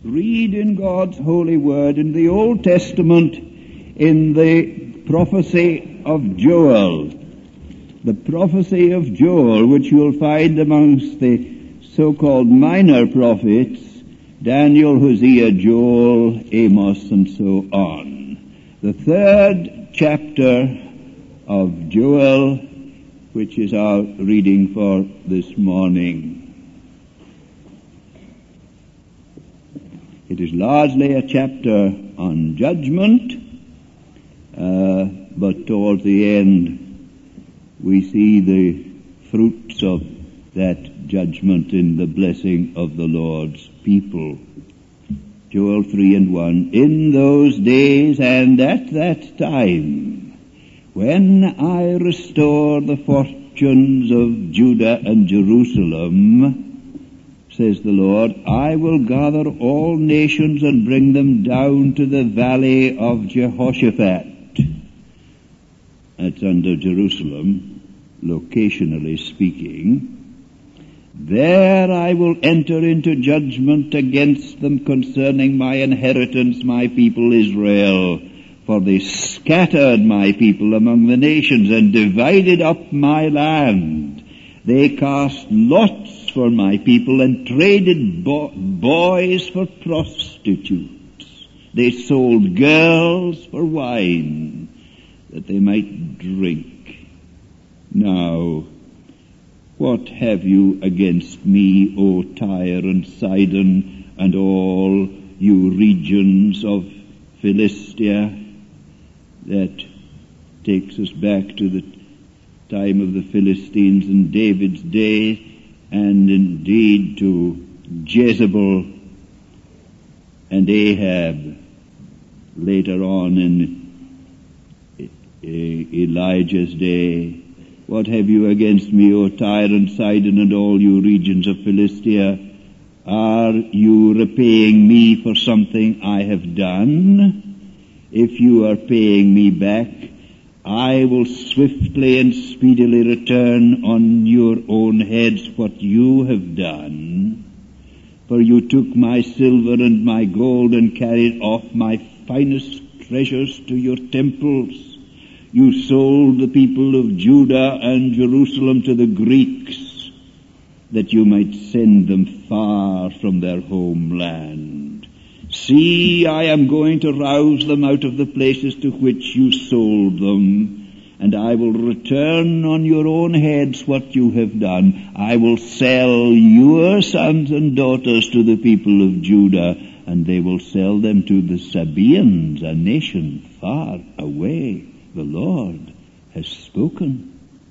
read in God's holy word in the Old Testament in the prophecy of Joel. The prophecy of Joel, which you'll find amongst the so-called minor prophets, Daniel, Hosea, Joel, Amos, and so on. The third chapter of Joel, which is our reading for this morning. It is largely a chapter on judgment, but towards the end we see the fruits of that judgment in the blessing of the Lord's people. Joel 3:1. In those days and at that time, when I restore the fortunes of Judah and Jerusalem, says the Lord, I will gather all nations and bring them down to the valley of Jehoshaphat. That's under Jerusalem, locationally speaking. There I will enter into judgment against them concerning my inheritance, my people Israel. For they scattered my people among the nations and divided up my land. They cast lots for my people and traded boys for prostitutes. They sold girls for wine, that they might drink. Now, what have you against me, O Tyre and Sidon, and all you regions of Philistia? That takes us back to the time of the Philistines in David's day, and indeed to Jezebel and Ahab later on in Elijah's day. What have you against me, O Tyre and Sidon, and all you regions of Philistia? Are you repaying me for something I have done? If you are paying me back, I will swiftly and speedily return on your own heads what you have done. For you took my silver and my gold and carried off my finest treasures to your temples. You sold the people of Judah and Jerusalem to the Greeks, that you might send them far from their homeland. See, I am going to rouse them out of the places to which you sold them, and I will return on your own heads what you have done. I will sell your sons and daughters to the people of Judah, and they will sell them to the Sabaeans, a nation far away. The Lord has spoken.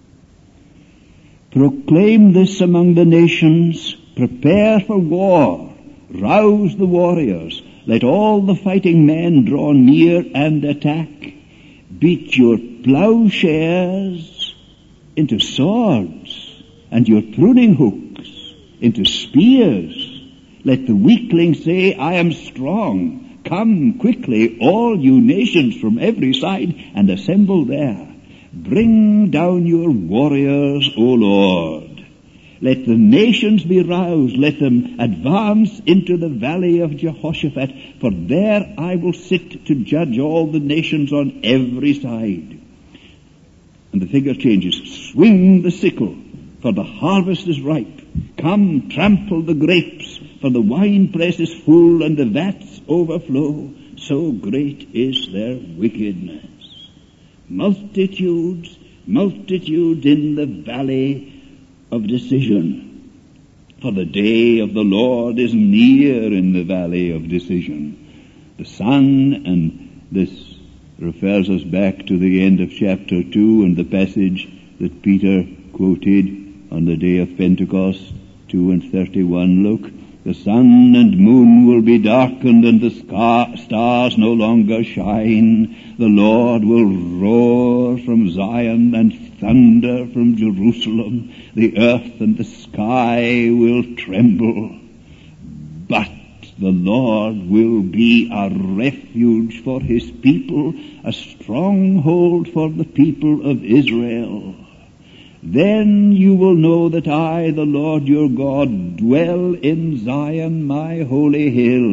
Proclaim this among the nations. Prepare for war. Rouse the warriors. Let all the fighting men draw near and attack. Beat your plowshares into swords, and your pruning hooks into spears. Let the weakling say, I am strong. Come quickly, all you nations from every side, and assemble there. Bring down your warriors, O Lord. Let the nations be roused. Let them advance into the valley of Jehoshaphat, for there I will sit to judge all the nations on every side. And the figure changes. Swing the sickle, for the harvest is ripe. Come, trample the grapes, for the winepress is full and the vats overflow. So great is their wickedness. Multitudes, multitudes in the valley of decision. For the day of the Lord is near in the valley of decision. The sun, and this refers us back to the end of chapter 2 and the passage that Peter quoted on the day of Pentecost, 2:31. Look, the sun and moon will be darkened, and the stars no longer shine. The Lord will roar from Zion and thunder from Jerusalem. The earth and the sky will tremble. But the Lord will be a refuge for his people, a stronghold for the people of Israel. Then you will know that I, the Lord your God, dwell in Zion, my holy hill.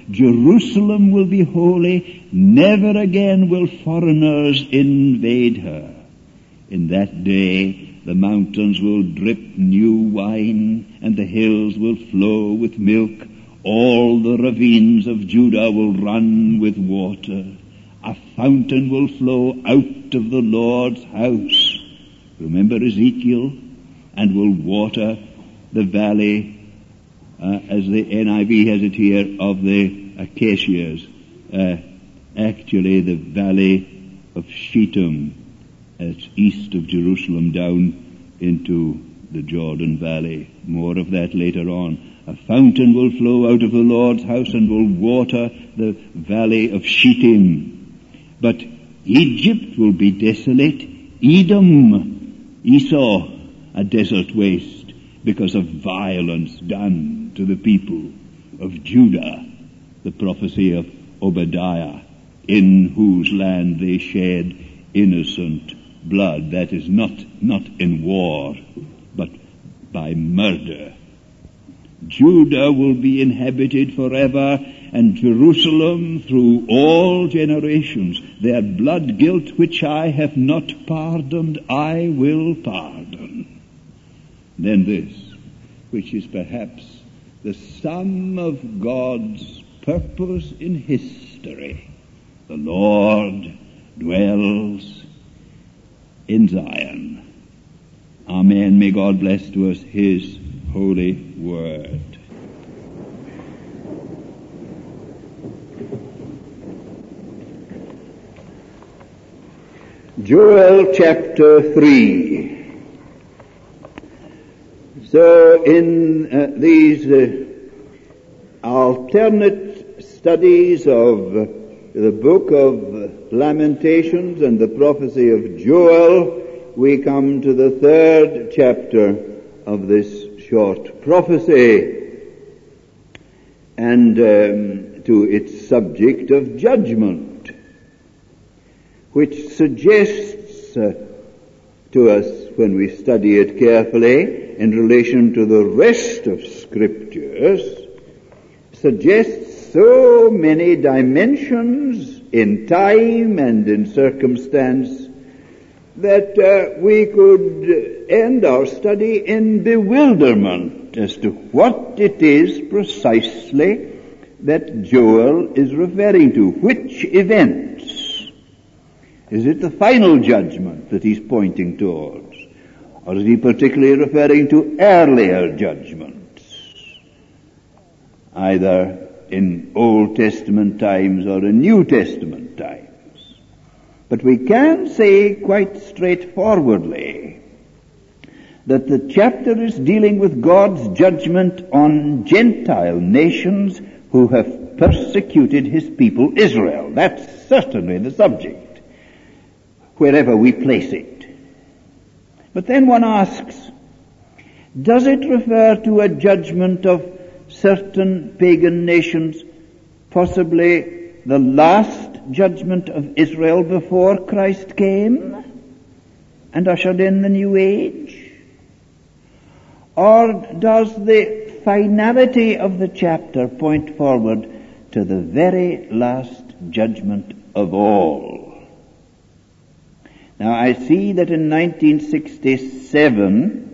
Jerusalem will be holy. Never again will foreigners invade her. In that day, the mountains will drip new wine, and the hills will flow with milk. All the ravines of Judah will run with water. A fountain will flow out of the Lord's house. Remember Ezekiel? And will water the valley, as the NIV has it here, of the acacias. Actually, the valley of Shittim. It's east of Jerusalem down into the Jordan Valley. More of that later on. A fountain will flow out of the Lord's house and will water the valley of Shittim. But Egypt will be desolate. Edom, Esau, a desert waste because of violence done to the people of Judah. The prophecy of Obadiah, in whose land they shed innocent blood. That is not in war, but by murder. Judah will be inhabited forever, and Jerusalem through all generations. Their blood guilt which I have not pardoned, I will pardon. Then this, which is perhaps the sum of God's purpose in history. The Lord dwells in Zion. Amen. May God bless to us His holy word. Joel chapter 3. So in these alternate studies of the book of Lamentations and the prophecy of Joel, we come to the third chapter of this short prophecy, and to its subject of judgment, which suggests to us, when we study it carefully in relation to the rest of Scriptures, suggests so many dimensions in time and in circumstance that we could end our study in bewilderment as to what it is precisely that Joel is referring to. Which events? Is it the final judgment that he's pointing towards? Or is he particularly referring to earlier judgments, either in Old Testament times or in New Testament times? But we can say quite straightforwardly that the chapter is dealing with God's judgment on Gentile nations who have persecuted His people Israel. That's certainly the subject, wherever we place it. But then one asks, does it refer to a judgment of certain pagan nations, possibly the last judgment of Israel before Christ came and ushered in the new age? Or does the finality of the chapter point forward to the very last judgment of all? Now I see that in 1967,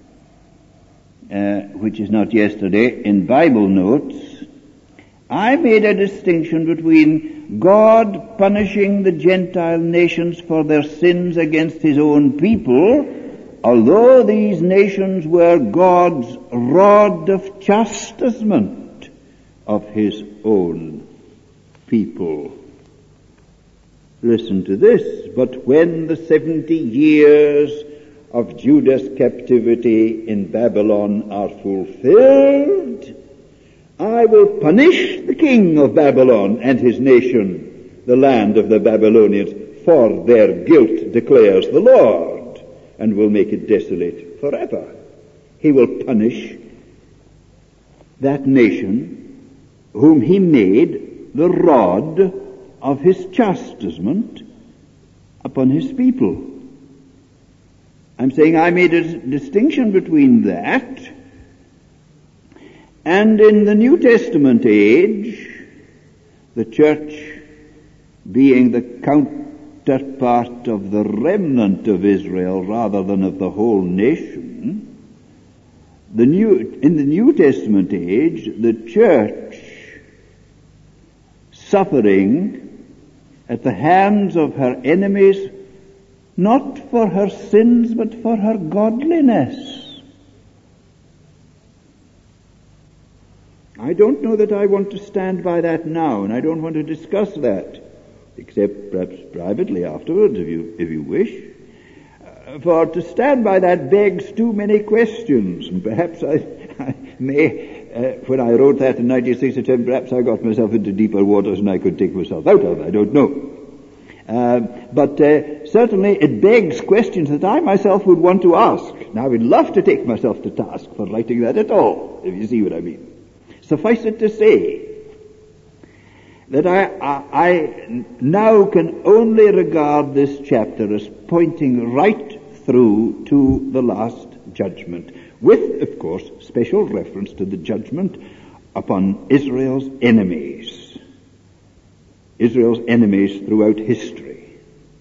which is not yesterday, in Bible notes, I made a distinction between God punishing the Gentile nations for their sins against His own people, although these nations were God's rod of chastisement of His own people. Listen to this. But when the 70 years of Judah's captivity in Babylon are fulfilled, I will punish the king of Babylon and his nation, the land of the Babylonians, for their guilt, declares the Lord, and will make it desolate forever. He will punish that nation whom He made the rod of His chastisement upon His people. I'm saying I made a distinction between that and in the New Testament age, the church being the counterpart of the remnant of Israel rather than of the whole nation, in the New Testament age, the church suffering at the hands of her enemies, not for her sins, but for her godliness. I don't know that I want to stand by that now, and I don't want to discuss that, except perhaps privately afterwards, if you wish. For to stand by that begs too many questions, and perhaps I may, when I wrote that in 1967, perhaps I got myself into deeper waters than I could take myself out of. I don't know. But certainly it begs questions that I myself would want to ask. Now I would love to take myself to task for writing that at all, if you see what I mean. Suffice it to say that I now can only regard this chapter as pointing right through to the last judgment, with, of course, special reference to the judgment upon Israel's enemies throughout history.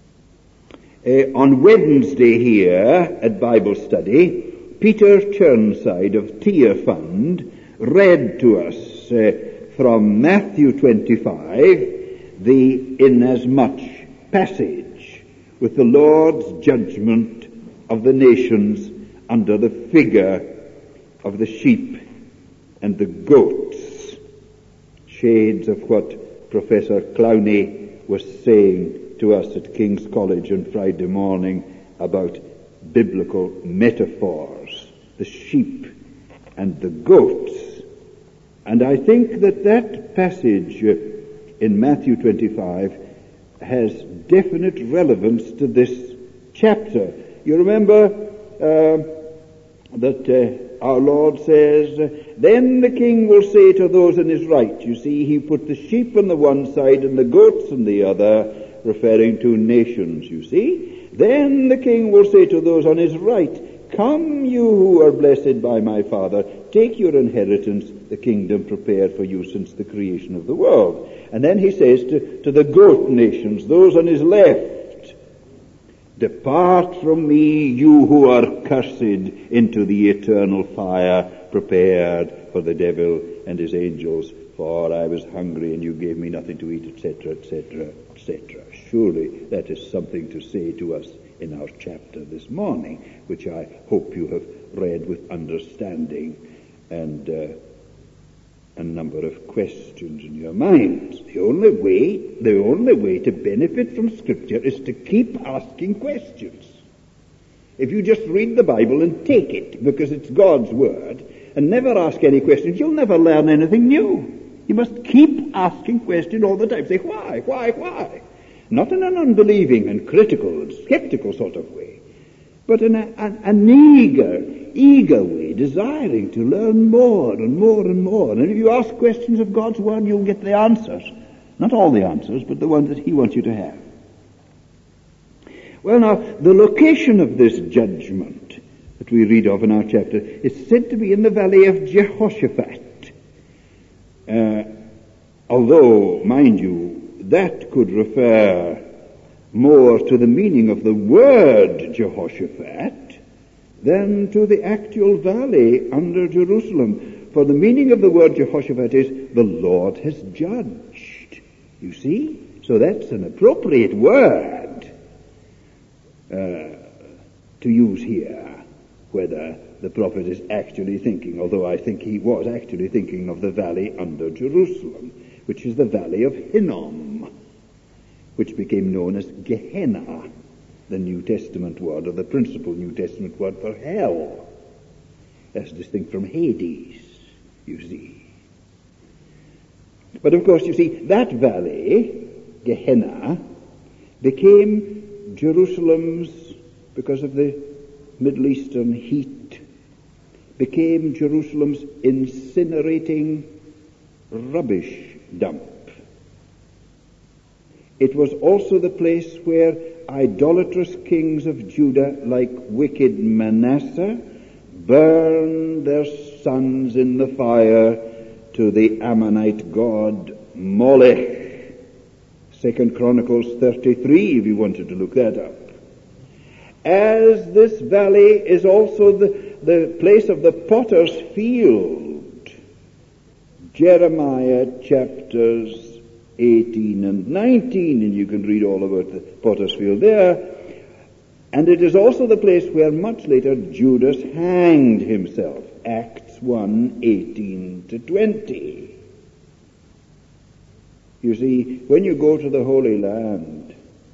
On Wednesday here at Bible study, Peter Churnside of Tear Fund read to us from Matthew 25, the inasmuch passage, with the Lord's judgment of the nations under the figure of the sheep and the goats. Shades of what Professor Clowney was saying to us at King's College on Friday morning about biblical metaphors, the sheep and the goats. And I think that passage in Matthew 25 has definite relevance to this chapter. You remember that our Lord says, then the king will say to those on his right. You see, he put the sheep on the one side and the goats on the other, referring to nations, you see. Then the king will say to those on his right, come, you who are blessed by my Father, take your inheritance, the kingdom prepared for you since the creation of the world. And then he says to the goat nations, those on his left, depart from me, you who are cursed, into the eternal fire prepared for the devil and his angels. For I was hungry and you gave me nothing to eat, etc., etc., etc. Surely that is something to say to us in our chapter this morning, which I hope you have read with understanding and a number of questions in your minds. The only way to benefit from Scripture is to keep asking questions. If you just read the Bible and take it because it's God's Word and never ask any questions, you'll never learn anything new. You must keep asking questions all the time. Say, why? Not in an unbelieving and critical and skeptical sort of way, but in an eager way, desiring to learn more and more and more. And if you ask questions of God's Word, you'll get the answers. Not all the answers, but the ones that He wants you to have. Well, now, the location of this judgment that we read of in our chapter is said to be in the valley of Jehoshaphat. Although, mind you, that could refer more to the meaning of the word Jehoshaphat than to the actual valley under Jerusalem. For the meaning of the word Jehoshaphat is, the Lord has judged. You see? So that's an appropriate word to use here, whether the prophet is actually thinking, although I think he was actually thinking of the valley under Jerusalem, which is the valley of Hinnom, which became known as Gehenna, the New Testament word, or the principal New Testament word for hell, as distinct from Hades, you see. But of course, you see, that valley, Gehenna, became Jerusalem's, because of the Middle Eastern heat, became Jerusalem's incinerating rubbish dump. It was also the place where idolatrous kings of Judah, like wicked Manasseh, burned their sons in the fire to the Ammonite god Molech. 2 Chronicles 33, if you wanted to look that up. As this valley is also the place of the potter's field. Jeremiah chapters 18 and 19, and you can read all about the potter's field there. And it is also the place where much later Judas hanged himself. Acts 1, 18 to 20. You see, when you go to the Holy Land,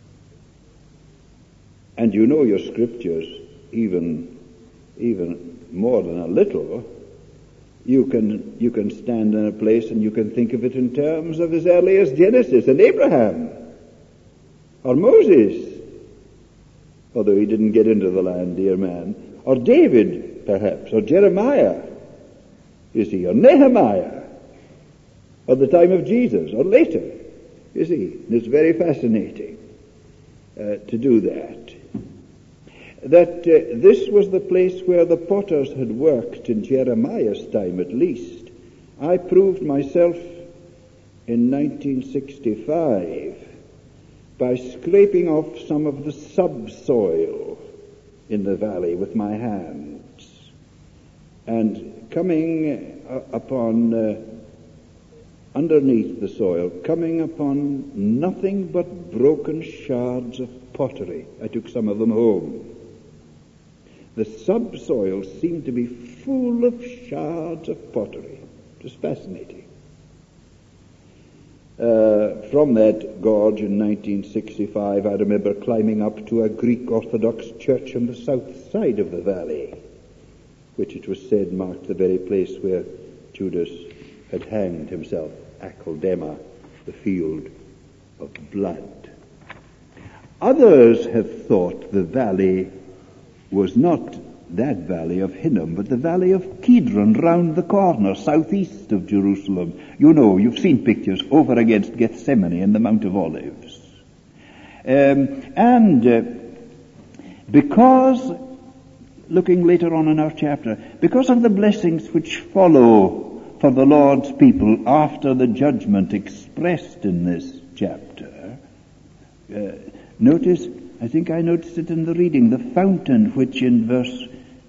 and you know your scriptures even more than a little, you can stand in a place and you can think of it in terms of as early as Genesis and Abraham, or Moses, although he didn't get into the land, dear man, or David, perhaps, or Jeremiah, you see, or Nehemiah, or the time of Jesus, or later, you see. And it's very fascinating to do that. That this was the place where the potters had worked in Jeremiah's time at least. I proved myself in 1965 by scraping off some of the subsoil in the valley with my hands and coming upon underneath the soil, coming upon nothing but broken shards of pottery. I took some of them home. The subsoil seemed to be full of shards of pottery. It was fascinating. From that gorge in 1965, I remember climbing up to a Greek Orthodox church on the south side of the valley, which it was said marked the very place where Judas had hanged himself, Akeldama, the field of blood. Others have thought the valley was not that valley of Hinnom, but the valley of Kidron round the corner, southeast of Jerusalem. You know, you've seen pictures over against Gethsemane and the Mount of Olives. Because, looking later on in our chapter, because of the blessings which follow for the Lord's people after the judgment expressed in this chapter, notice, I think I noticed it in the reading, the fountain which in verse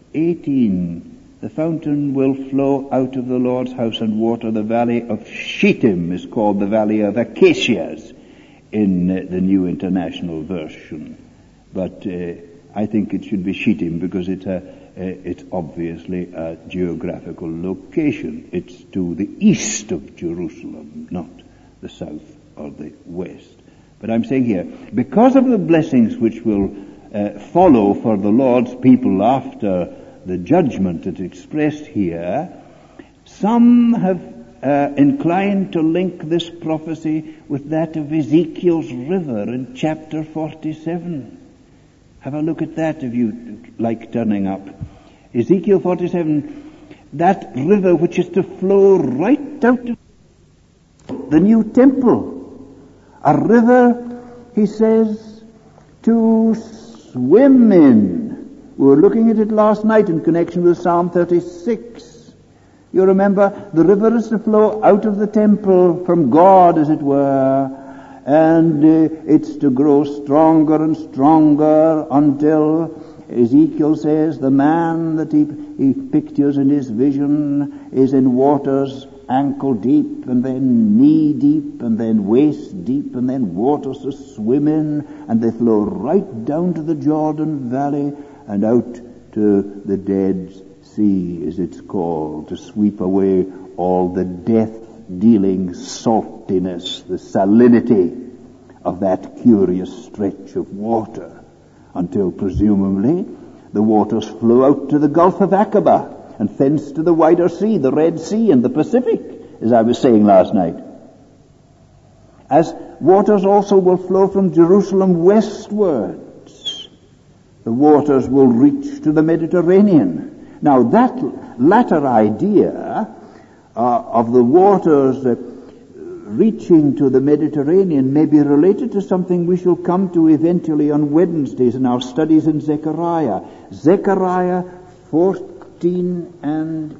18, the fountain will flow out of the Lord's house and water the valley of Shittim is called the valley of acacias in the New International Version. But I think it should be Shittim because it's obviously a geographical location. It's to the east of Jerusalem, not the south or the west. But I'm saying here, because of the blessings which will follow for the Lord's people after the judgment that's expressed here, some have inclined to link this prophecy with that of Ezekiel's river in chapter 47. Have a look at that if you like turning up. Ezekiel 47, that river which is to flow right out of the new temple. A river, he says, to swim in. We were looking at it last night in connection with Psalm 36. You remember, the river is to flow out of the temple from God, as it were, and it's to grow stronger and stronger until Ezekiel says the man that he pictures in his vision is in waters ankle deep, and then knee deep, and then waist deep, and then waters to swim in, and they flow right down to the Jordan Valley and out to the Dead Sea, as it's called, to sweep away all the death-dealing saltiness, the salinity of that curious stretch of water, until presumably the waters flow out to the Gulf of Aqaba, and thence to the wider sea, the Red Sea and the Pacific, as I was saying last night. As waters also will flow from Jerusalem westwards, the waters will reach to the Mediterranean. Now that latter idea of the waters reaching to the Mediterranean may be related to something we shall come to eventually on Wednesdays in our studies in Zechariah. Zechariah 14 and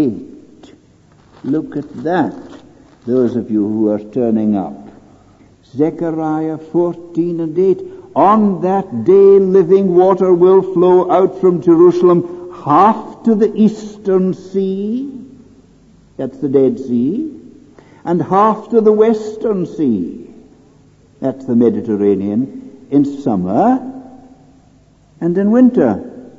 8. Look at that, those of you who are turning up. Zechariah 14:8. On that day living water will flow out from Jerusalem, half to the eastern sea, that's the Dead Sea, and half to the western sea, that's the Mediterranean, in summer and in winter.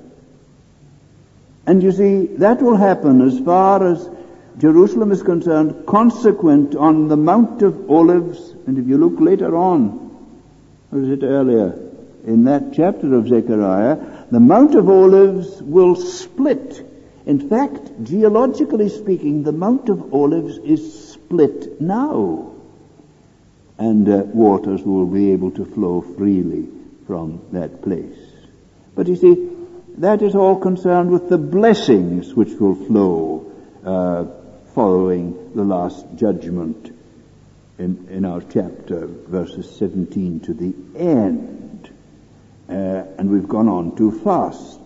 And you see, that will happen as far as Jerusalem is concerned, consequent on the Mount of Olives. And if you look later on, or is it earlier, in that chapter of Zechariah, the Mount of Olives will split. In fact, geologically speaking, the Mount of Olives is split now. And waters will be able to flow freely from that place. But you see, that is all concerned with the blessings which will flow following the last judgment in our chapter, verses 17 to the end. And we've gone on too fast.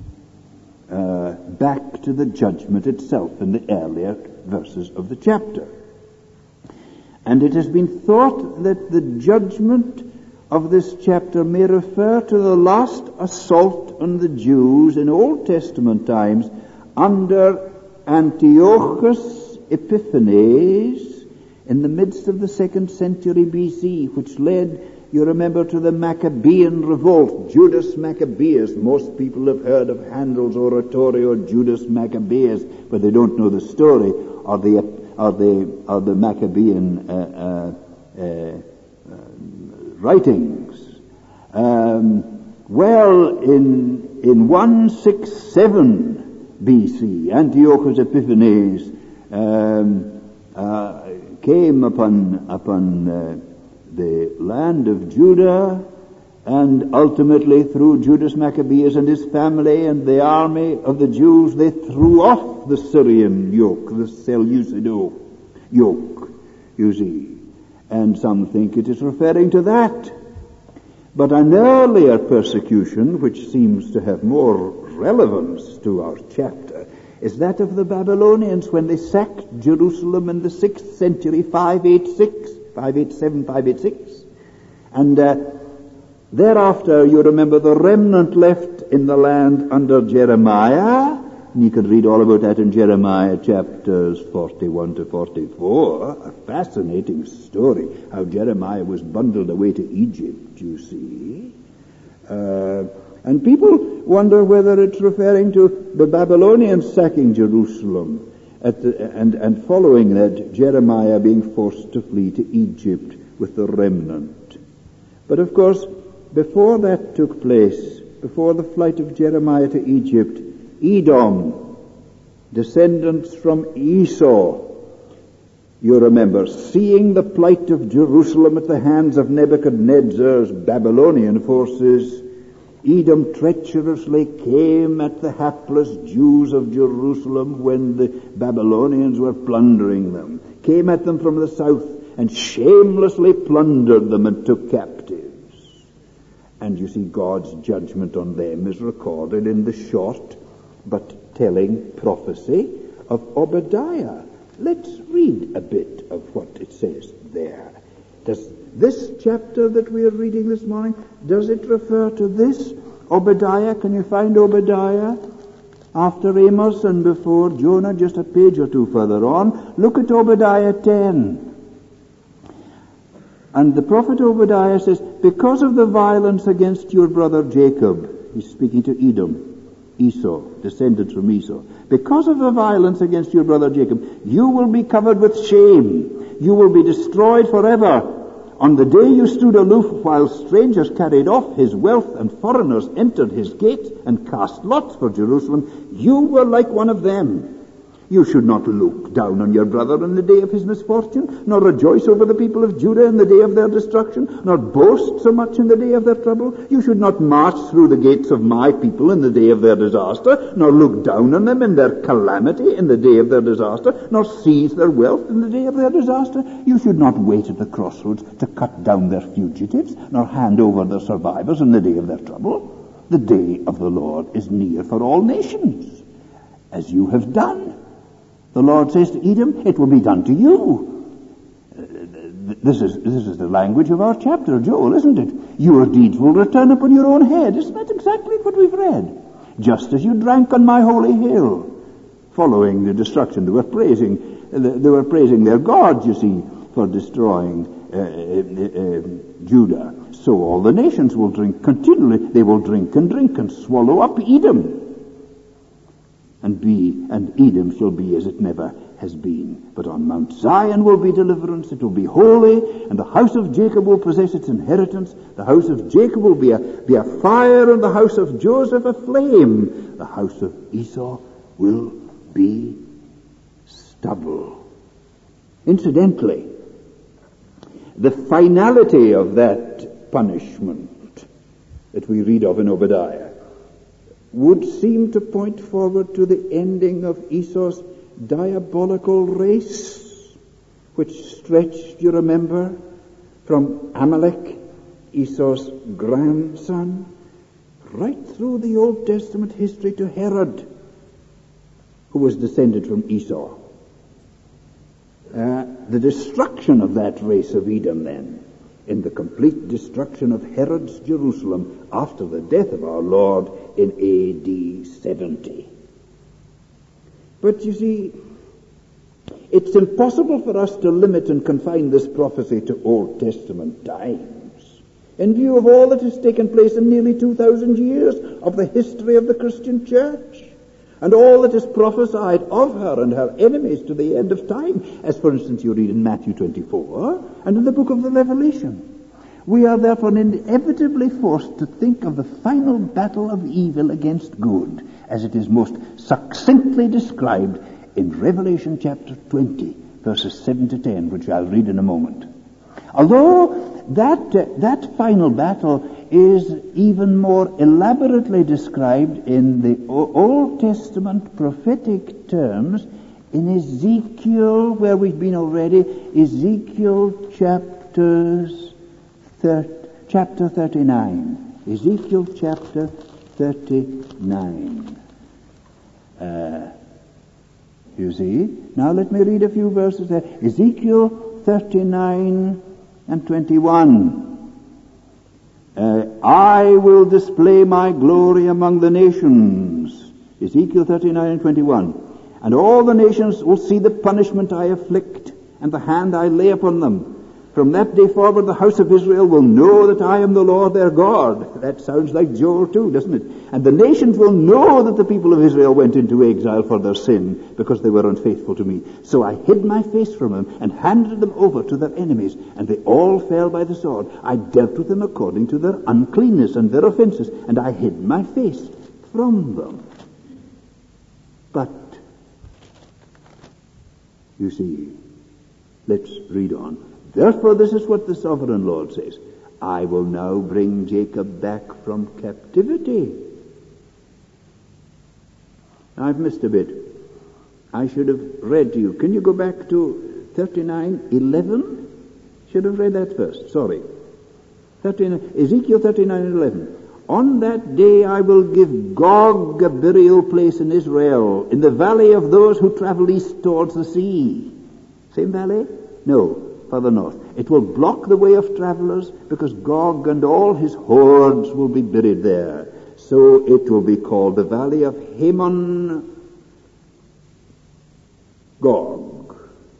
Back to the judgment itself in the earlier verses of the chapter. And it has been thought that the judgment of this chapter may refer to the last assault on the Jews in Old Testament times under Antiochus Epiphanes in the midst of the 2nd century BC, which led, you remember, to the Maccabean revolt, Judas Maccabeus. Most people have heard of Handel's oratorio Judas Maccabeus, but they don't know the story of the Maccabean writings. Well, in 167 BC, Antiochus Epiphanes came upon the land of Judah, and ultimately through Judas Maccabeus and his family and the army of the Jews, they threw off the Syrian yoke, the Seleucid yoke, you see. And some think it is referring to that. But an earlier persecution, which seems to have more relevance to our chapter, is that of the Babylonians when they sacked Jerusalem in the 6th century, 586. And thereafter, you remember, the remnant left in the land under Jeremiah. And you can read all about that in Jeremiah chapters 41 to 44. A fascinating story, how Jeremiah was bundled away to Egypt, you see. And people wonder whether it's referring to the Babylonians sacking Jerusalem and following that, Jeremiah being forced to flee to Egypt with the remnant. But of course, before that took place, before the flight of Jeremiah to Egypt, Edom, descendants from Esau, you remember, seeing the plight of Jerusalem at the hands of Nebuchadnezzar's Babylonian forces, Edom treacherously came at the hapless Jews of Jerusalem when the Babylonians were plundering them, came at them from the south and shamelessly plundered them and took captives. And you see, God's judgment on them is recorded in the short but telling prophecy of Obadiah. Let's read a bit of what it says there. Does this chapter that we are reading this morning, does it refer to this Obadiah? Can you find Obadiah? After Amos and before Jonah, just a page or two further on. Look at Obadiah 10. And the prophet Obadiah says, because of the violence against your brother Jacob, he's speaking to Edom, Esau, descendants from Esau. Because of the violence against your brother Jacob, you will be covered with shame. You will be destroyed forever. On the day you stood aloof while strangers carried off his wealth and foreigners entered his gates and cast lots for Jerusalem, you were like one of them. You should not look down on your brother in the day of his misfortune, nor rejoice over the people of Judah in the day of their destruction, nor boast so much in the day of their trouble. You should not march through the gates of my people in the day of their disaster, nor look down on them in their calamity in the day of their disaster, nor seize their wealth in the day of their disaster. You should not wait at the crossroads to cut down their fugitives, nor hand over their survivors in the day of their trouble. The day of the Lord is near for all nations, as you have done. The Lord says to Edom, it will be done to you. This is the language of our chapter, Joel, isn't it? Your deeds will return upon your own head. Isn't that exactly what we've read? Just as you drank on my holy hill. Following the destruction, they were praising their God, you see, for destroying Judah. So all the nations will drink continually. They will drink and swallow up Edom. And Edom shall be as it never has been. But on Mount Zion will be deliverance. It will be holy, and the house of Jacob will possess its inheritance. The house of Jacob will be a fire, and the house of Joseph a flame. The house of Esau will be stubble. Incidentally, the finality of that punishment that we read of in Obadiah would seem to point forward to the ending of Esau's diabolical race, which stretched, you remember, from Amalek, Esau's grandson, right through the Old Testament history to Herod, who was descended from Esau. The destruction of that race of Edom, then, in the complete destruction of Herod's Jerusalem after the death of our Lord in AD 70. But you see, it's impossible for us to limit and confine this prophecy to Old Testament times, in view of all that has taken place in nearly 2,000 years of the history of the Christian church, and all that is prophesied of her and her enemies to the end of time, as for instance you read in Matthew 24 and in the book of the Revelation. We are therefore inevitably forced to think of the final battle of evil against good, as it is most succinctly described in Revelation chapter 20, verses 7 to 10, which I'll read in a moment. Although that final battle is even more elaborately described in the Old Testament prophetic terms in Ezekiel, where we've been already, Ezekiel chapter 39. Ezekiel chapter 39. You see? Now let me read a few verses there. Ezekiel 39 and 21. I will display my glory among the nations. Ezekiel 39 and 21. And all the nations will see the punishment I afflict and the hand I lay upon them. From that day forward, the house of Israel will know that I am the Lord their God. That sounds like Joel too, doesn't it? And the nations will know that the people of Israel went into exile for their sin because they were unfaithful to me. So I hid my face from them and handed them over to their enemies, and they all fell by the sword. I dealt with them according to their uncleanness and their offenses, and I hid my face from them. But, you see, let's read on. Therefore, this is what the sovereign Lord says. I will now bring Jacob back from captivity. I've missed a bit. I should have read to you. Can you go back to 39:11? Should have read that first. Sorry. Ezekiel 39:11. On that day I will give Gog a burial place in Israel, in the valley of those who travel east towards the sea. Same valley? No. Further north. It will block the way of travelers because Gog and all his hordes will be buried there. So it will be called the Valley of Hamon Gog.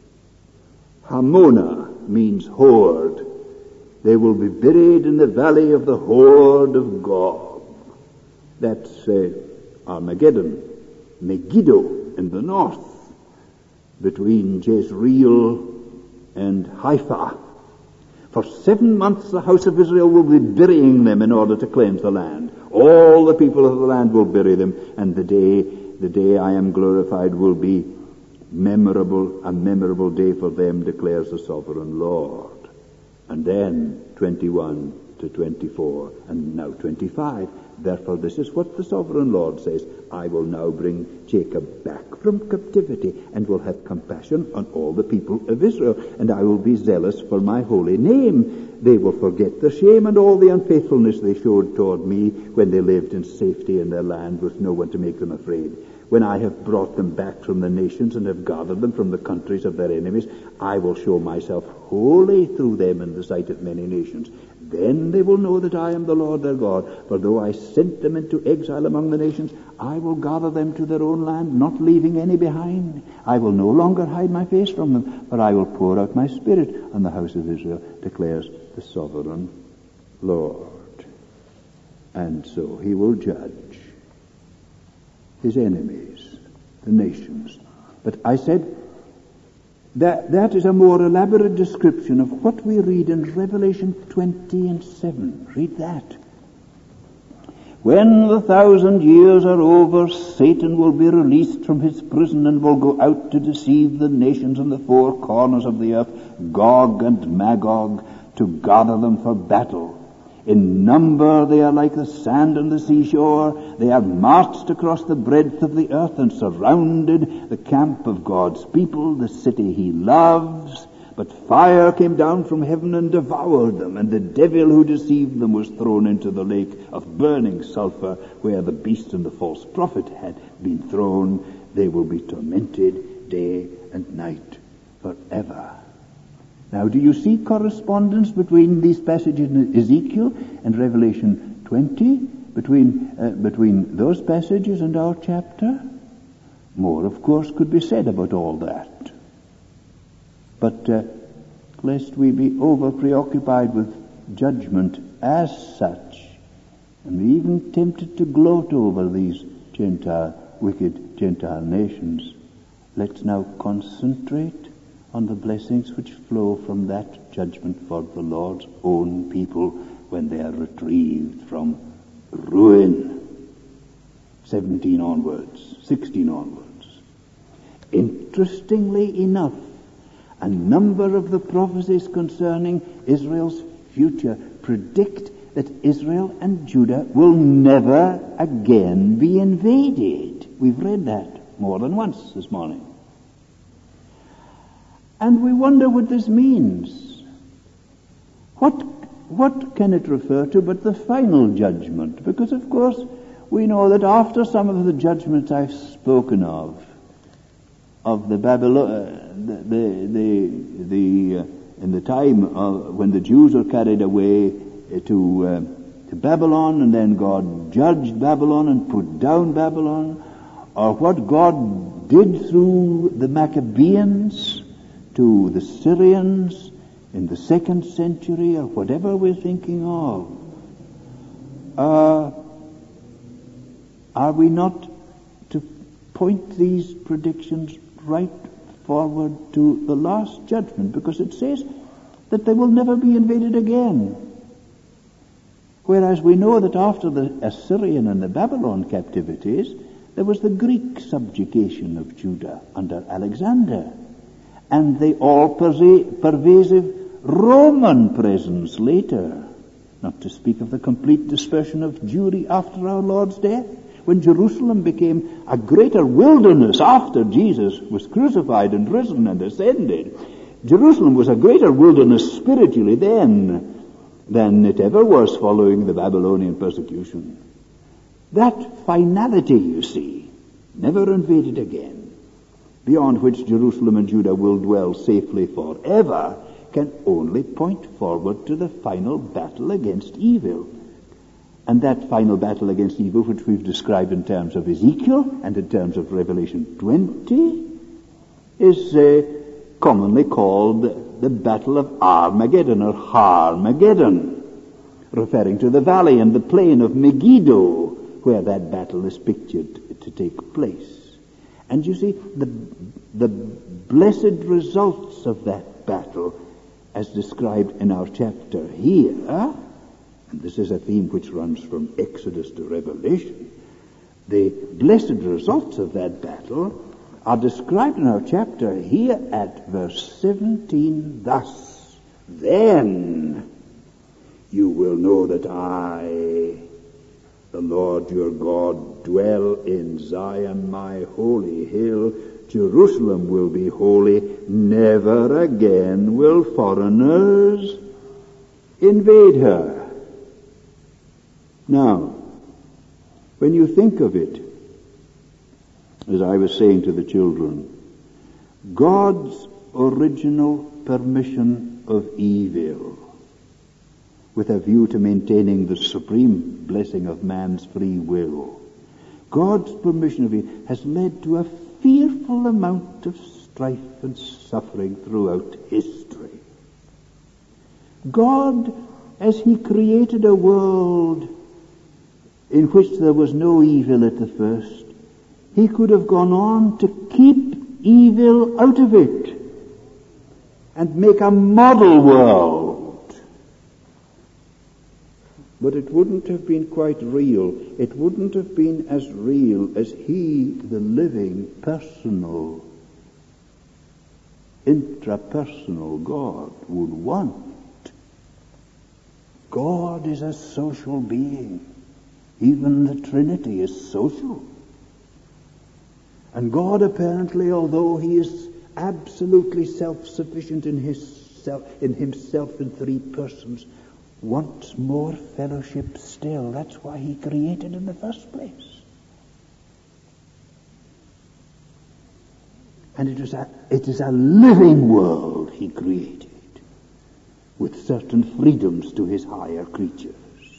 Hamona means horde. They will be buried in the valley of the horde of Gog. That's Armageddon, Megiddo in the north, between Jezreel and Haifa. For 7 months the house of Israel will be burying them in order to cleanse the land. All the people of the land will bury them, and the day I am glorified will be a memorable day for them, declares the sovereign Lord. And then 21 to 24, and now 25. Therefore, this is what the sovereign Lord says. I will now bring Jacob back from captivity and will have compassion on all the people of Israel, and I will be zealous for my holy name. They will forget the shame and all the unfaithfulness they showed toward me when they lived in safety in their land with no one to make them afraid. when I have brought them back from the nations and have gathered them from the countries of their enemies, I will show myself holy through them in the sight of many nations. Then they will know that I am the Lord their God. For though I sent them into exile among the nations, I will gather them to their own land, not leaving any behind. I will no longer hide my face from them, for I will pour out my Spirit on the house of Israel, declares the sovereign Lord. And so he will judge his enemies, the nations. But I said that is a more elaborate description of what we read in Revelation 20:7. Read that. When the 1,000 years are over, Satan will be released from his prison and will go out to deceive the nations in the four corners of the earth, Gog and Magog, to gather them for battle. In number they are like the sand on the seashore. They have marched across the breadth of the earth and surrounded the camp of God's people, the city he loves. But fire came down from heaven and devoured them, and the devil who deceived them was thrown into the lake of burning sulfur, where the beast and the false prophet had been thrown. They will be tormented day and night forever. Now, do you see correspondence between these passages in Ezekiel and Revelation 20, between those passages and our chapter? More, of course, could be said about all that. But lest we be over-preoccupied with judgment as such, and be even tempted to gloat over these wicked Gentile nations, let's now concentrate on the blessings which flow from that judgment for the Lord's own people when they are retrieved from ruin. 17 onwards, 16 onwards. Interestingly enough, a number of the prophecies concerning Israel's future predict that Israel and Judah will never again be invaded. We've read that more than once this morning. And we wonder what this means. What can it refer to but the final judgment? Because, of course, we know that after some of the judgments I've spoken of the in the time when the Jews were carried away to Babylon, and then God judged Babylon and put down Babylon, or what God did through the Maccabeans to the Syrians in the 2nd century, or whatever we're thinking of. Are we not to point these predictions right forward to the last judgment? Because it says that they will never be invaded again. Whereas we know that after the Assyrian and the Babylon captivities, there was the Greek subjugation of Judah under Alexander, and the all-pervasive Roman presence later, not to speak of the complete dispersion of Jewry after our Lord's death, when Jerusalem became a greater wilderness after Jesus was crucified and risen and ascended. Jerusalem was a greater wilderness spiritually then than it ever was following the Babylonian persecution. That finality, you see, never invaded again, beyond which Jerusalem and Judah will dwell safely forever, can only point forward to the final battle against evil. And that final battle against evil, which we've described in terms of Ezekiel and in terms of Revelation 20, is commonly called the Battle of Armageddon or Harmageddon, referring to the valley and the plain of Megiddo, where that battle is pictured to take place. And you see, the blessed results of that battle, as described in our chapter here, and this is a theme which runs from Exodus to Revelation, the blessed results of that battle are described in our chapter here at verse 17 thus: Then you will know that I, the Lord your God, dwell in Zion, my holy hill. Jerusalem will be holy. Never again will foreigners invade her. Now, when you think of it, as I was saying to the children, God's original permission of evil, with a view to maintaining the supreme blessing of man's free will. God's permission of evil has led to a fearful amount of strife and suffering throughout history. God, as he created a world in which there was no evil at the first, he could have gone on to keep evil out of it and make a model world. But it wouldn't have been quite real. It wouldn't have been as real as he, the living, personal, intrapersonal God, would want. God is a social being. Even the Trinity is social. And God, apparently, although he is absolutely self-sufficient in himself in three persons, wants more fellowship still. That's why he created in the first place. And it is a living world he created, with certain freedoms to his higher creatures.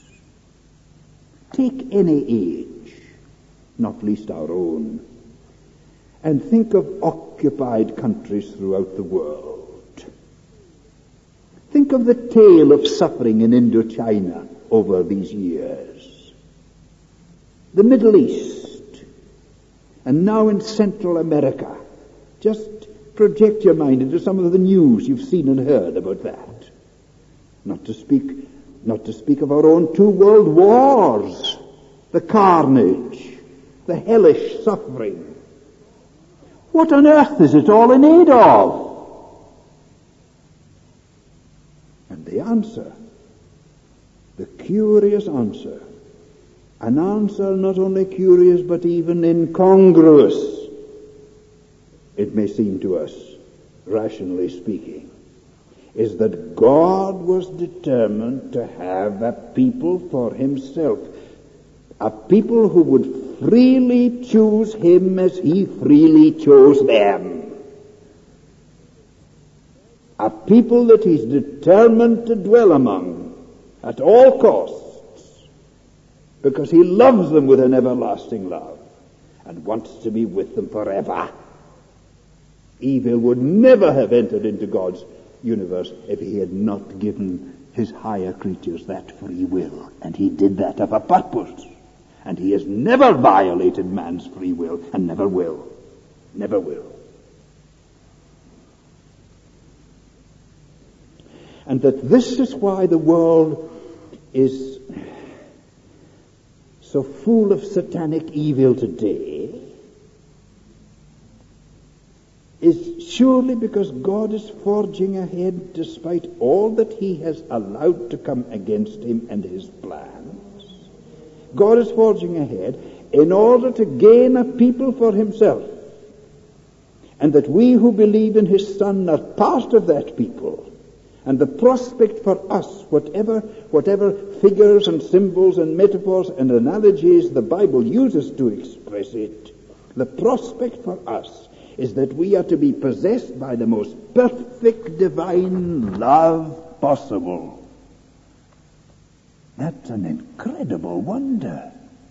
Take any age, not least our own, and think of occupied countries throughout the world. Think of the tale of suffering in Indochina over these years. The Middle East, and now in Central America. Just project your mind into some of the news you've seen and heard about that. Not to speak of our own 2 world wars, the carnage, the hellish suffering. What on earth is it all in aid of? And the answer, the curious answer, an answer not only curious but even incongruous, it may seem to us, rationally speaking, is that God was determined to have a people for himself, a people who would freely choose him as he freely chose them, a people that he's determined to dwell among at all costs, because he loves them with an everlasting love and wants to be with them forever. Evil would never have entered into God's universe if he had not given his higher creatures that free will. And he did that of a purpose. And he has never violated man's free will, and never will. Never will. And that this is why the world is so full of satanic evil today, is surely because God is forging ahead despite all that he has allowed to come against him and his plans. God is forging ahead in order to gain a people for himself, and that we who believe in his Son are part of that people. And the prospect for us, whatever figures and symbols and metaphors and analogies the Bible uses to express it, the prospect for us is that we are to be possessed by the most perfect divine love possible. That's an incredible wonder.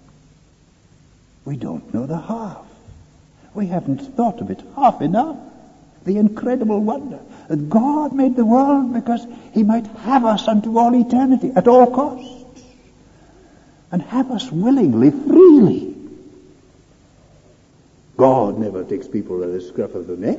We don't know the half. We haven't thought of it half enough. The incredible wonder that God made the world because he might have us unto all eternity at all costs, and have us willingly, freely. God never takes people at the scruff of the neck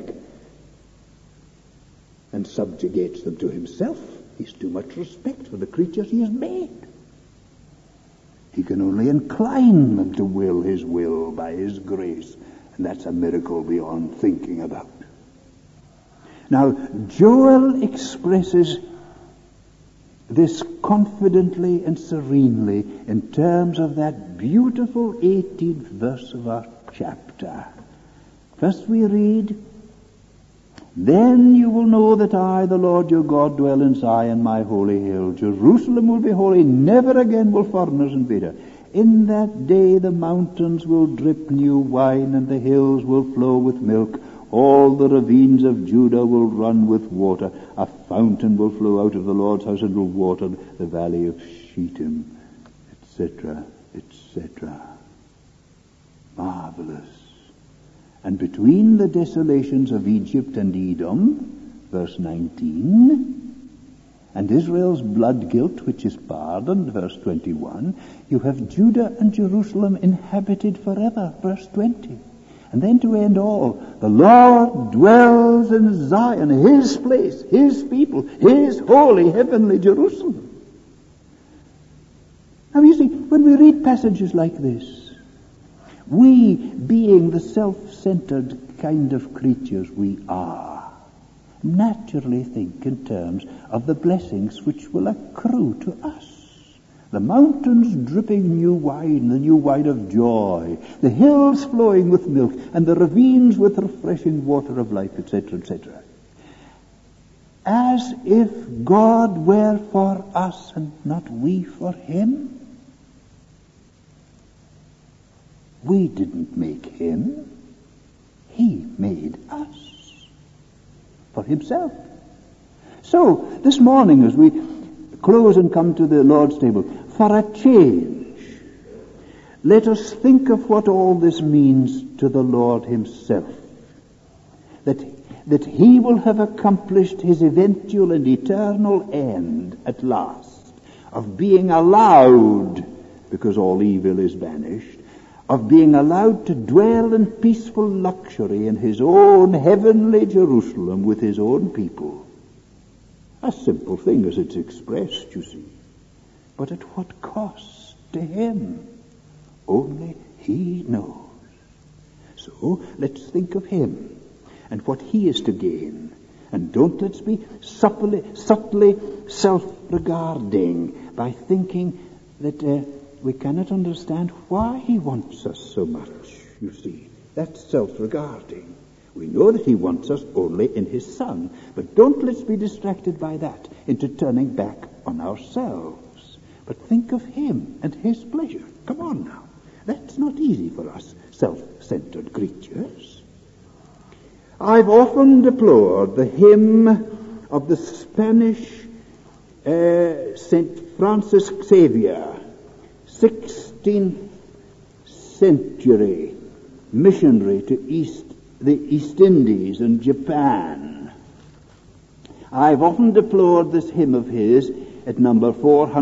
and subjugates them to himself. He's too much respect for the creatures he has made. He can only incline them to will his will by his grace, and that's a miracle beyond thinking about. Now, Joel expresses this confidently and serenely in terms of that beautiful 18th verse of our chapter. First we read, "Then you will know that I, the Lord your God, dwell in Zion, my holy hill. Jerusalem will be holy, never again will foreigners invade her. In that day the mountains will drip new wine, and the hills will flow with milk. All the ravines of Judah will run with water. A fountain will flow out of the Lord's house and will water the valley of Shittim, etc., etc. Marvelous. And between the desolations of Egypt and Edom, verse 19, and Israel's blood guilt, which is pardoned, verse 21, you have Judah and Jerusalem inhabited forever, verse 20. And then to end all, the Lord dwells in Zion, his place, his people, his holy heavenly Jerusalem. Now you see, when we read passages like this, we, being the self-centered kind of creatures we are, naturally think in terms of the blessings which will accrue to us. The mountains dripping new wine, the new wine of joy, the hills flowing with milk, and the ravines with refreshing water of life, etc., etc. As if God were for us and not we for him. We didn't make him. He made us for himself. So, this morning as we close and come to the Lord's table, for a change, let us think of what all this means to the Lord himself. That he will have accomplished his eventual and eternal end at last, of being allowed, because all evil is banished, of being allowed to dwell in peaceful luxury in his own heavenly Jerusalem with his own people. A simple thing as it's expressed, you see. But at what cost to him? Only he knows. So let's think of him and what he is to gain. And don't let's be subtly self-regarding by thinking that we cannot understand why he wants us so much, you see. That's self-regarding. We know that he wants us only in his Son, but don't let's be distracted by that into turning back on ourselves. But think of him and his pleasure. Come on now. That's not easy for us self-centered creatures. I've often deplored the hymn of the Spanish St. Francis Xavier, 16th century missionary to the East Indies and Japan. I've often deplored this hymn of his at number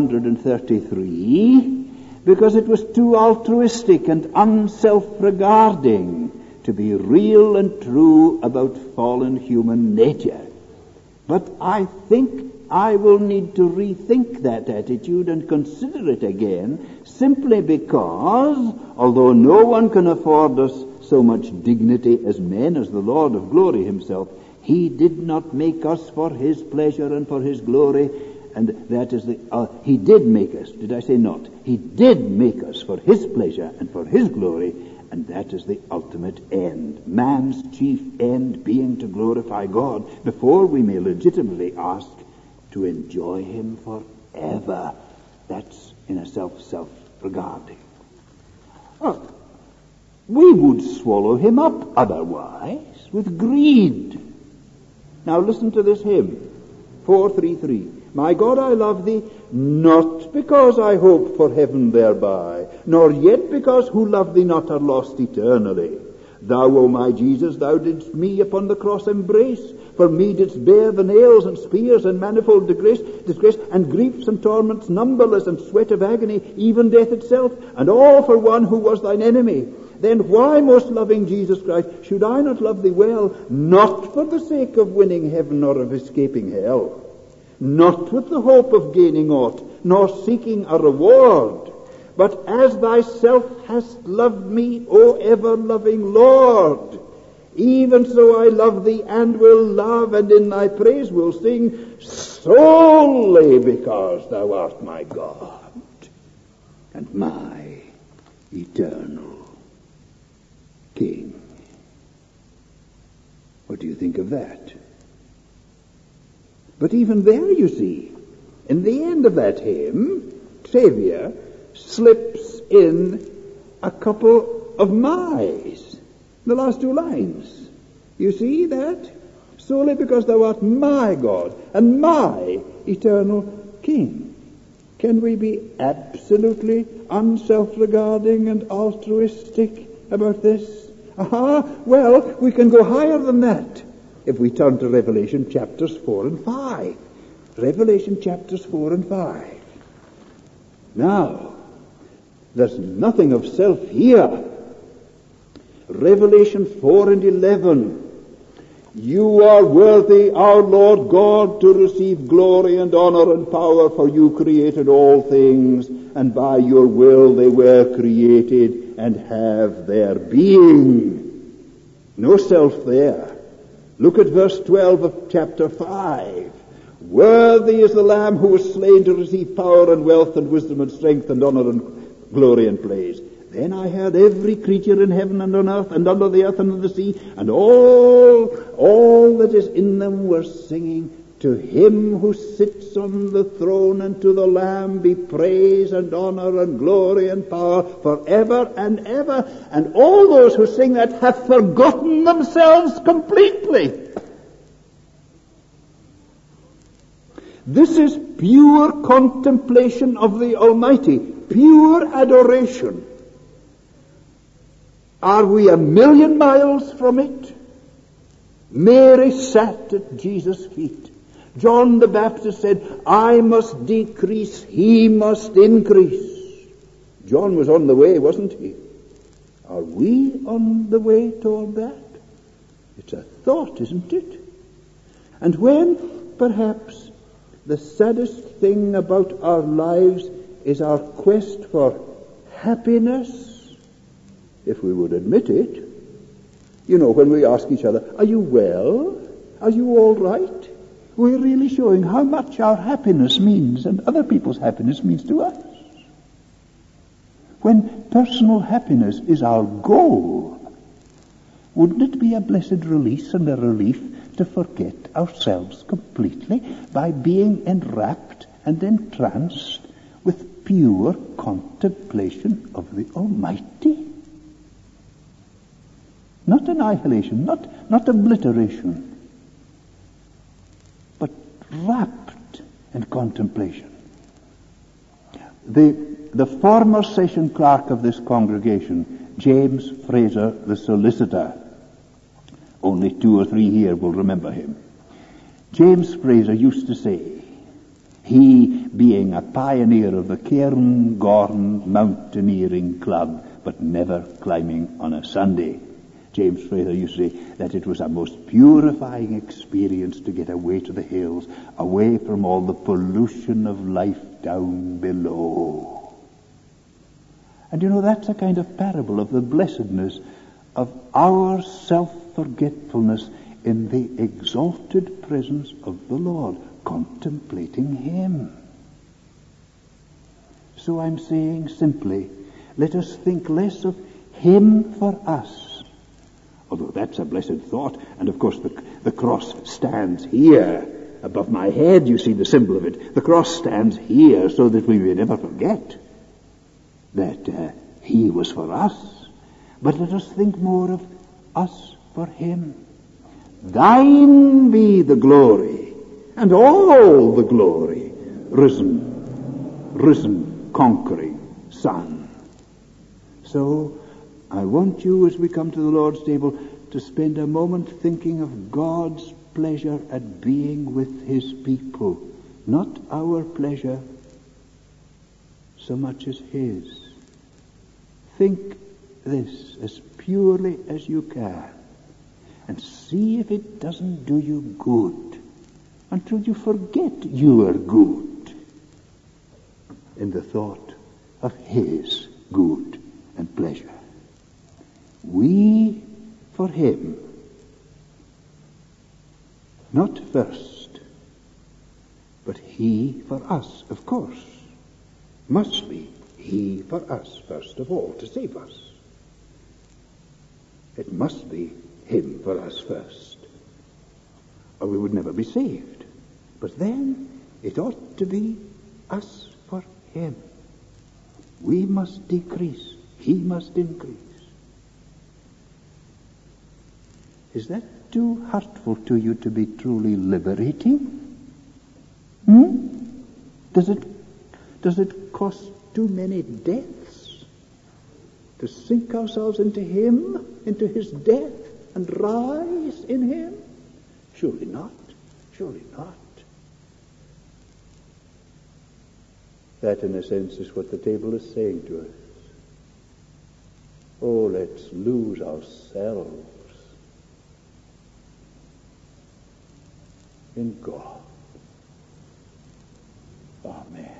433 because it was too altruistic and unself-regarding to be real and true about fallen human nature. But I think I will need to rethink that attitude and consider it again, simply because, although no one can afford us so much dignity as men, as the Lord of glory himself, he did not make us for his pleasure and for his glory, and that is he did make us, did I say not? He did make us for his pleasure and for his glory, and that is the ultimate end. Man's chief end being to glorify God before we may legitimately ask to enjoy him forever. That's in a self-regarding. Oh, we would swallow him up otherwise with greed. Now listen to this hymn, 433. My God, I love thee, not because I hope for heaven thereby, nor yet because who love thee not are lost eternally. Thou, O my Jesus, thou didst me upon the cross embrace. For me didst bear the nails and spears and manifold disgrace, and griefs and torments numberless, and sweat of agony, even death itself, and all for one who was thine enemy. Then why, most loving Jesus Christ, should I not love thee well, not for the sake of winning heaven or of escaping hell, not with the hope of gaining aught, nor seeking a reward, but as thyself hast loved me, O ever-loving Lord, even so I love thee and will love, and in thy praise will sing, solely because thou art my God and my eternal King. What do you think of that? But even there, you see, in the end of that hymn, Xavier slips in a couple of my's, the last two lines. You see that? Solely because thou art my God and my eternal King. Can we be absolutely unself-regarding and altruistic about this? Well, we can go higher than that if we turn to Revelation chapters 4 and 5. Revelation chapters 4 and 5. Now, there's nothing of self here. Revelation 4 and 11. You are worthy, our Lord God, to receive glory and honor and power, for you created all things, and by your will they were created and have their being. No self there. Look at verse 12 of chapter 5. Worthy is the Lamb who was slain to receive power and wealth and wisdom and strength and honor and glory and praise. Then I heard every creature in heaven and on earth and under the earth and in the sea, and all that is in them were singing, to him who sits on the throne and to the Lamb be praise and honor and glory and power forever and ever. And all those who sing that have forgotten themselves completely. This is pure contemplation of the Almighty, pure adoration. Are we 1,000,000 miles from it? Mary sat at Jesus' feet. John the Baptist said, I must decrease, he must increase. John was on the way, wasn't he? Are we on the way toward that? It's a thought, isn't it? And when, perhaps, the saddest thing about our lives is our quest for happiness, if we would admit it. You know, when we ask each other, are you well? Are you all right? We're really showing how much our happiness means and other people's happiness means to us. When personal happiness is our goal, wouldn't it be a blessed release and a relief to forget ourselves completely by being enwrapped and entranced with pure contemplation of the Almighty? Not annihilation, not obliteration, but rapt in contemplation. The former session clerk of this congregation, James Fraser, the solicitor, only 2 or 3 here will remember him. James Fraser used to say, he being a pioneer of the Cairngorm Mountaineering Club, but never climbing on a Sunday, James Fraser used to say that it was a most purifying experience to get away to the hills, away from all the pollution of life down below. And you know, that's a kind of parable of the blessedness of our self-forgetfulness in the exalted presence of the Lord, contemplating Him. So I'm saying simply, let us think less of Him for us. Although that's a blessed thought, and of course the cross stands here above my head, you see the symbol of it. The cross stands here so that we may never forget that He was for us. But let us think more of us for Him. Thine be the glory, and all the glory, risen, conquering Son. So, I want you, as we come to the Lord's table, to spend a moment thinking of God's pleasure at being with His people. Not our pleasure so much as His. Think this as purely as you can, and see if it doesn't do you good until you forget you are good in the thought of His good and pleasure. We for Him, not first, but He for us, of course. Must be He for us first of all, to save us. It must be Him for us first, or we would never be saved. But then it ought to be us for Him. We must decrease. He must increase. Is that too hurtful to you to be truly liberating? Does it cost too many deaths to sink ourselves into Him, into His death, and rise in Him? Surely not. Surely not. That, in a sense, is what the table is saying to us. Oh, let's lose ourselves in God. Amen.